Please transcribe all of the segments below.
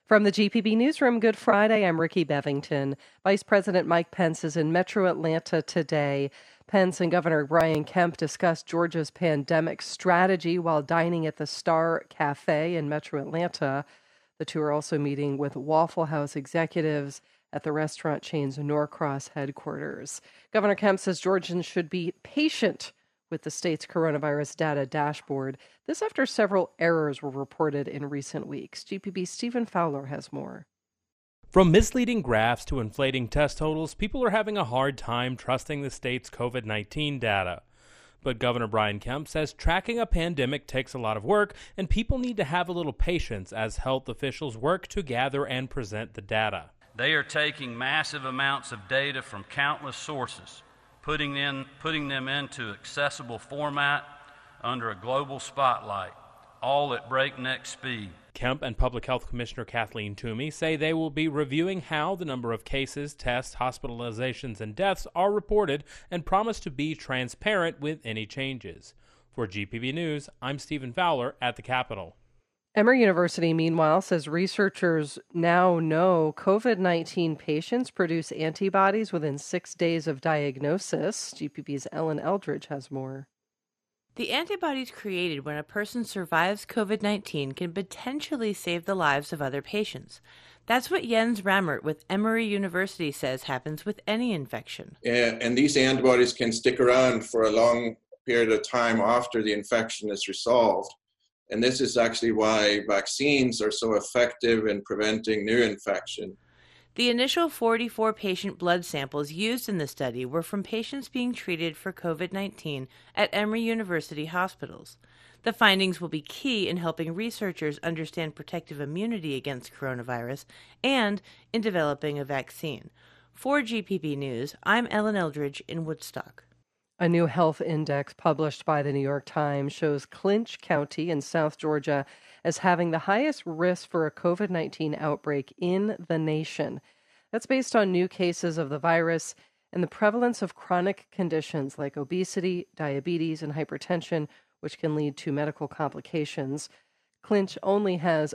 From the GPB Newsroom, Good Friday. I'm Ricky Bevington. Vice President Mike Pence is in Metro Atlanta today. Pence and Governor Brian Kemp discussed Georgia's pandemic strategy while dining at the Star Cafe in Metro Atlanta. The two are also meeting with Waffle House executives at the restaurant chain's Norcross headquarters. Governor Kemp says Georgians should be patient with the state's coronavirus data dashboard. This after several errors were reported in recent weeks. GPB's Stephen Fowler has more. From misleading graphs to inflating test totals, people are having a hard time trusting the state's COVID-19 data. But Governor Brian Kemp says tracking a pandemic takes a lot of work, and people need to have a little patience as health officials work to gather and present the data. They are taking massive amounts of data from countless sources, putting them into accessible format under a global spotlight, all at breakneck speed. Kemp and Public Health Commissioner Kathleen Toomey say they will be reviewing how the number of cases, tests, hospitalizations, and deaths are reported and promise to be transparent with any changes. For GPB News, I'm Stephen Fowler at the Capitol. Emory University, meanwhile, says researchers now know COVID-19 patients produce antibodies within 6 days of diagnosis. GPB's Ellen Eldridge has more. The antibodies created when a person survives COVID-19 can potentially save the lives of other patients. That's what Jens Rammert with Emory University says happens with any infection. And these antibodies can stick around for a long period of time after the infection is resolved. And this is actually why vaccines are so effective in preventing new infection. The initial 44 patient blood samples used in the study were from patients being treated for COVID-19 at Emory University hospitals. The findings will be key in helping researchers understand protective immunity against coronavirus and in developing a vaccine. For GPB News, I'm Ellen Eldridge in Woodstock. A new health index published by the New York Times shows Clinch County in South Georgia as having the highest risk for a COVID-19 outbreak in the nation. That's based on new cases of the virus and the prevalence of chronic conditions like obesity, diabetes, and hypertension, which can lead to medical complications. Clinch only has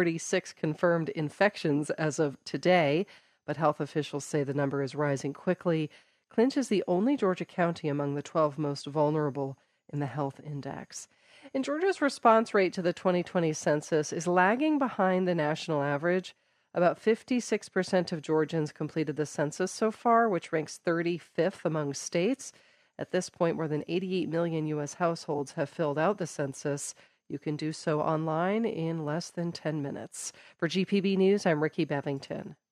46 confirmed infections as of today, but health officials say the number is rising quickly. Clinch is the only Georgia county among the 12 most vulnerable in the health index. And Georgia's response rate to the 2020 census is lagging behind the national average. About 56% of Georgians completed the census so far, which ranks 35th among states. At this point, more than 88 million U.S. households have filled out the census. You can do so online in less than 10 minutes. For GPB News, I'm Ricky Bevington.